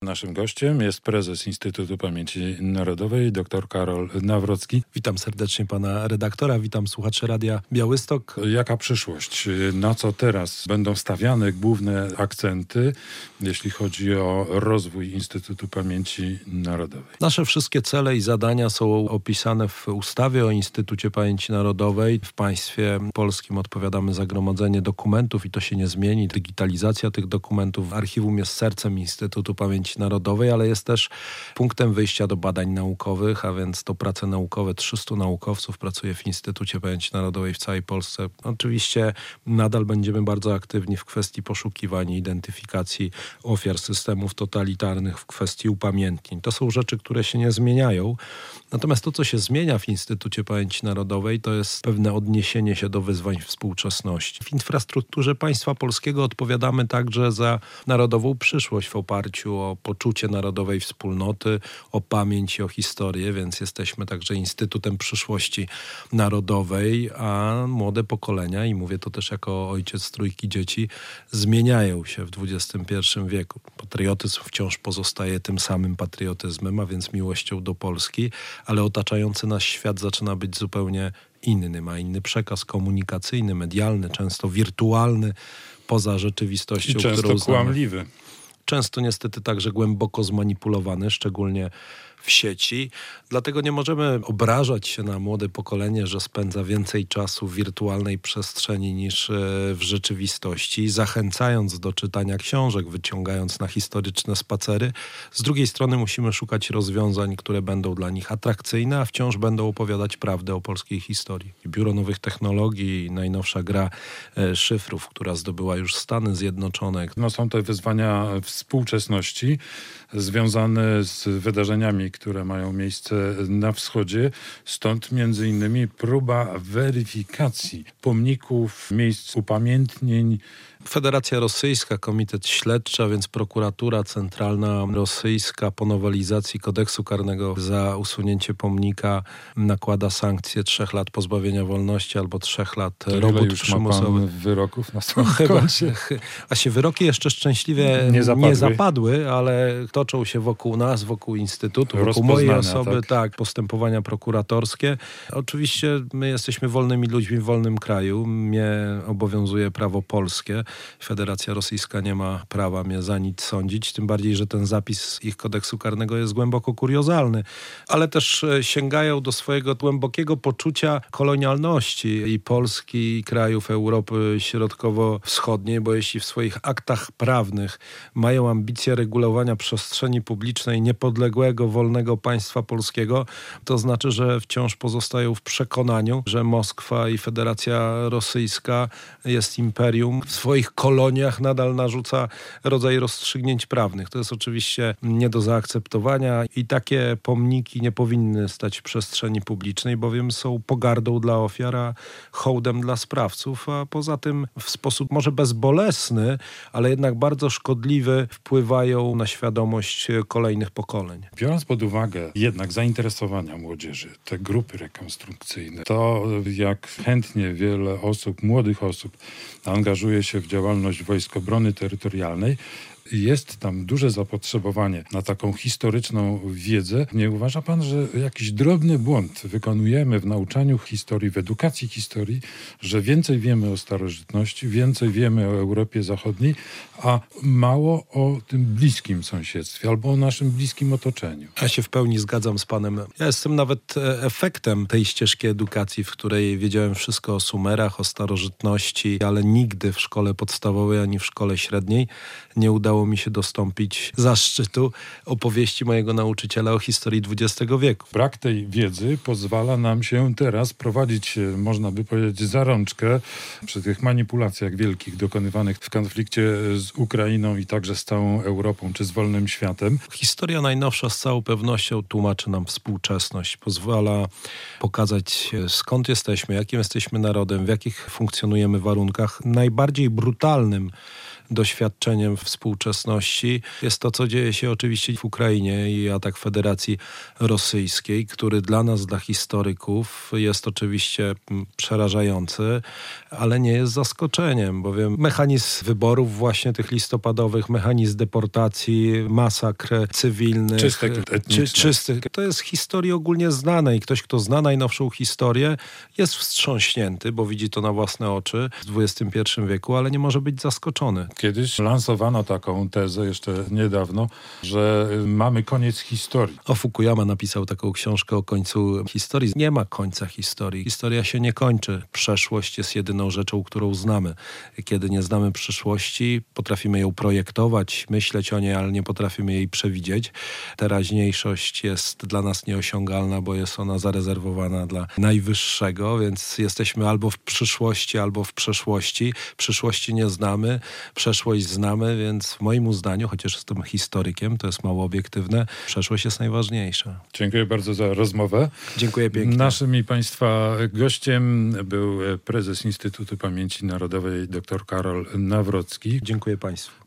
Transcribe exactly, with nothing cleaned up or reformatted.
Naszym gościem jest prezes Instytutu Pamięci Narodowej, dr Karol Nawrocki. Witam serdecznie pana redaktora, witam słuchaczy Radia Białystok. Jaka przyszłość? Na co teraz będą stawiane główne akcenty, jeśli chodzi o rozwój Instytutu Pamięci Narodowej? Nasze wszystkie cele i zadania są opisane w ustawie o Instytucie Pamięci Narodowej. W państwie polskim odpowiadamy za gromadzenie dokumentów i to się nie zmieni. Digitalizacja tych dokumentów. Archiwum jest sercem Instytutu Pamięci Narodowej, ale jest też punktem wyjścia do badań naukowych, a więc to prace naukowe. trzystu naukowców pracuje w Instytucie Pamięci Narodowej w całej Polsce. Oczywiście nadal będziemy bardzo aktywni w kwestii poszukiwań i identyfikacji ofiar systemów totalitarnych, w kwestii upamiętnień. To są rzeczy, które się nie zmieniają. Natomiast to, co się zmienia w Instytucie Pamięci Narodowej, to jest pewne odniesienie się do wyzwań współczesności. W infrastrukturze państwa polskiego odpowiadamy także za narodową przyszłość w oparciu o poczucie narodowej wspólnoty, o pamięć i o historię, więc jesteśmy także Instytutem Przyszłości Narodowej, a młode pokolenia, i mówię to też jako ojciec trójki dzieci, zmieniają się w dwudziestym pierwszym wieku. Patriotyzm wciąż pozostaje tym samym patriotyzmem, a więc miłością do Polski, ale otaczający nas świat zaczyna być zupełnie inny, ma inny przekaz komunikacyjny, medialny, często wirtualny, poza rzeczywistością, I często którą znamy. kłamliwy. Często niestety także głęboko zmanipulowany, szczególnie w sieci. Dlatego nie możemy obrażać się na młode pokolenie, że spędza więcej czasu w wirtualnej przestrzeni niż w rzeczywistości, zachęcając do czytania książek, wyciągając na historyczne spacery. Z drugiej strony musimy szukać rozwiązań, które będą dla nich atrakcyjne, a wciąż będą opowiadać prawdę o polskiej historii. Biuro Nowych Technologii, najnowsza gra e, szyfrów, która zdobyła już Stany Zjednoczone. No, są to wyzwania współczesności związane z wydarzeniami, które mają miejsce na wschodzie. Stąd między innymi próba weryfikacji pomników, miejsc upamiętnień. Federacja Rosyjska, Komitet Śledczy, a więc prokuratura centralna rosyjska po nowelizacji kodeksu karnego za usunięcie pomnika nakłada sankcje trzech lat pozbawienia wolności albo trzech lat To robót już przymusowych. ma pan wyroków na swoim No, chyba, koncie? Właśnie wyroki jeszcze szczęśliwie nie zapadły. nie zapadły, ale toczą się wokół nas, wokół Instytutu, wokół mojej osoby, tak? tak, postępowania prokuratorskie. Oczywiście my jesteśmy wolnymi ludźmi w wolnym kraju. Mnie obowiązuje prawo polskie. Federacja Rosyjska nie ma prawa mnie za nic sądzić, tym bardziej, że ten zapis ich kodeksu karnego jest głęboko kuriozalny. Ale też sięgają do swojego głębokiego poczucia kolonialności i Polski, i krajów Europy Środkowo-Wschodniej, bo jeśli w swoich aktach prawnych mają ambicje regulowania przestrzeni publicznej niepodległego, wolnego państwa polskiego, to znaczy, że wciąż pozostają w przekonaniu, że Moskwa i Federacja Rosyjska jest imperium. W swoich koloniach nadal narzuca rodzaj rozstrzygnięć prawnych. To jest oczywiście nie do zaakceptowania i takie pomniki nie powinny stać w przestrzeni publicznej, bowiem są pogardą dla ofiar, a hołdem dla sprawców, a poza tym w sposób może bezbolesny, ale jednak bardzo szkodliwy wpływają na świadomość kolejnych pokoleń. Biorąc pod uwagę jednak zainteresowania młodzieży, te grupy rekonstrukcyjne, to jak chętnie wiele osób, młodych osób angażuje się w działalność Wojsk Obrony Terytorialnej, jest tam duże zapotrzebowanie na taką historyczną wiedzę. Nie uważa pan, że jakiś drobny błąd wykonujemy w nauczaniu historii, w edukacji historii, że więcej wiemy o starożytności, więcej wiemy o Europie Zachodniej, a mało o tym bliskim sąsiedztwie albo o naszym bliskim otoczeniu? Ja się w pełni zgadzam z panem. Ja jestem nawet efektem tej ścieżki edukacji, w której wiedziałem wszystko o Sumerach, o starożytności, ale nigdy w szkole podstawowej ani w szkole średniej nie udało mi się dostąpić zaszczytu opowieści mojego nauczyciela o historii dwudziestego wieku. Brak tej wiedzy pozwala nam się teraz prowadzić, można by powiedzieć, za rączkę przy tych manipulacjach wielkich dokonywanych w konflikcie z Ukrainą i także z całą Europą, czy z wolnym światem. Historia najnowsza z całą pewnością tłumaczy nam współczesność. Pozwala pokazać, skąd jesteśmy, jakim jesteśmy narodem, w jakich funkcjonujemy warunkach. Najbardziej brutalnym doświadczeniem współczesności, jest to, co dzieje się oczywiście w Ukrainie i atak Federacji Rosyjskiej, który dla nas, dla historyków jest oczywiście przerażający, ale nie jest zaskoczeniem, bowiem mechanizm wyborów właśnie tych listopadowych, mechanizm deportacji, masakr cywilnych, czystek etnicznych. Czy, czystych, to jest historii ogólnie znane i ktoś, kto zna najnowszą historię, jest wstrząśnięty, bo widzi to na własne oczy w dwudziestym pierwszym wieku, ale nie może być zaskoczony. Kiedyś lansowano taką tezę jeszcze niedawno, że mamy koniec historii. O, Fukuyama napisał taką książkę o końcu historii. Nie ma końca historii. Historia się nie kończy. Przeszłość jest jedyną rzeczą, którą znamy. Kiedy nie znamy przyszłości, potrafimy ją projektować, myśleć o niej, ale nie potrafimy jej przewidzieć. Teraźniejszość jest dla nas nieosiągalna, bo jest ona zarezerwowana dla najwyższego, więc jesteśmy albo w przyszłości, albo w przeszłości. Przyszłości nie znamy, przeszłość znamy, więc w moim uznaniu, chociaż jestem historykiem, to jest mało obiektywne, przeszłość jest najważniejsza. Dziękuję bardzo za rozmowę. Dziękuję pięknie. Naszym i Państwa gościem był prezes Instytutu Pamięci Narodowej dr Karol Nawrocki. Dziękuję Państwu.